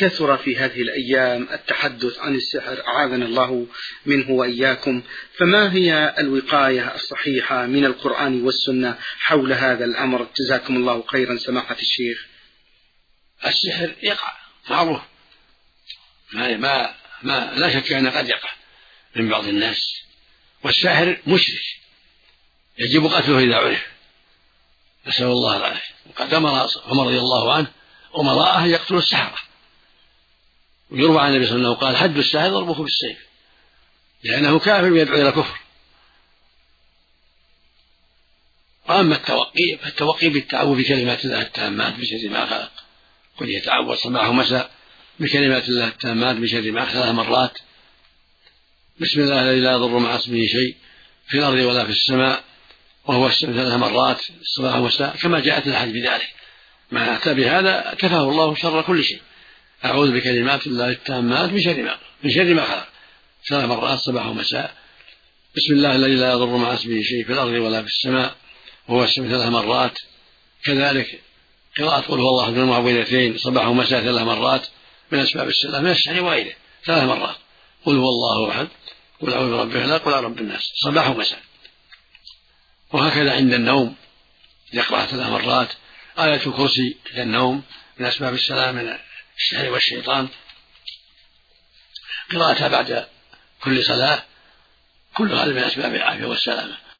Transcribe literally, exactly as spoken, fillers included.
كثر في هذه الأيام التحدث عن السحر أعاذنا الله منه وإياكم، فما هي الوقاية الصحيحة من القرآن والسنة حول هذا الأمر؟ جزاكم الله خيرا سماحة الشيخ. السحر يقع معروف، ما, ما, ما لا شك أنه قد يقع من بعض الناس، والساحر مشرك يجب قتله إذا عرف، نسأل الله العافية. وقد أمر عمر رضي الله عنه أمراءه يقتلوا السحرة، ويروى عن النبي صلى الله عليه وسلم قال: حد الساحر ضربه بالسيف، لأنه كافر يدعو إلى كفر. وأما التوقي فالتوقي بالتعوذ بكلمات الله التامات بشر ما خلق، قل يتعوذ صباح ومساء بكلمات الله التامات بشر ما خلق ثلاث مرات، بسم الله الذي لا يضر مع اسمه شيء في الأرض ولا في السماء وهو السميع ثلاث مرات الصباح والمساء، كما جاءت الحديث بذلك. ما أتى بهذا كفاه الله شر كل شيء. أعوذ بكلمات الله التامات من شر ما من شر ما خلق ثلاث مرات صباح ومساء، بسم الله الذي لا يضر مع اسمه شيء في الأرض ولا في السماء وهو السميع ثلاث مرات. كذلك قراءة قل هو الله أحد المعوذتين صباح ومساء ثلاث مرات من أسباب السلام من السحر وغيره ثلاث مرات، قل هو الله أحد، قل أعوذ برب الفلق، قل أعوذ برب الناس صباح ومساء. وهكذا عند النوم يقرأ ثلاث مرات آية الكرسي عند النوم من أسباب السلام من السحر والشيطان. قراءتها بعد كل صلاة كل هذا من أسباب العافية والسلامة.